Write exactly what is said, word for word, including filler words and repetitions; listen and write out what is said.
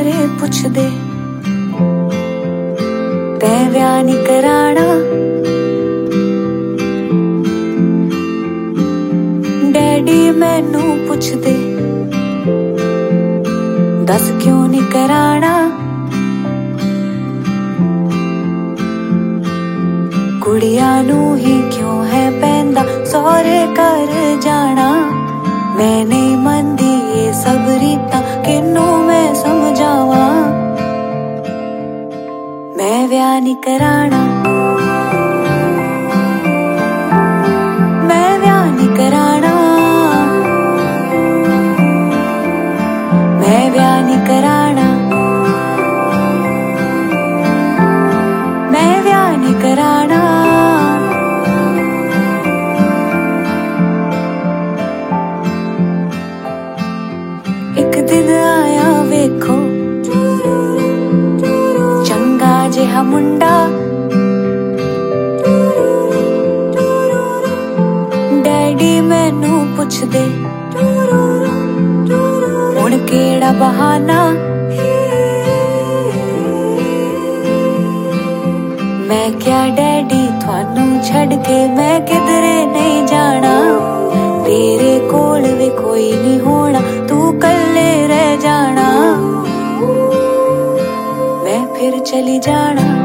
सारे पुछदे तैं ब्याह नहीं कराना। डैडी मैनू पुछदे दस क्यों नहीं कराना। कुड़िया नू ही क्यों है पैंदा सौरे कर जाना। मैं नहीं मनदी ये सब रीता किनू मैं समझावा। मैं ब्याह नहीं कराना, मैं ब्याह नहीं कराना, मैं ब्याह नहीं कराना, मैं ब्याह नहीं कराना। एक दिन आया वेखो चंगा जिहा मुंडा। डैडी मैनू पुछदे हुण केड़ा बहाना। मैं क्या डैडी थानू छड़ के मैं किधरे नहीं जाना। तेरे कोल भी कोई नहीं होना तू कल्ले रह जाना। मैं फिर चली जाना।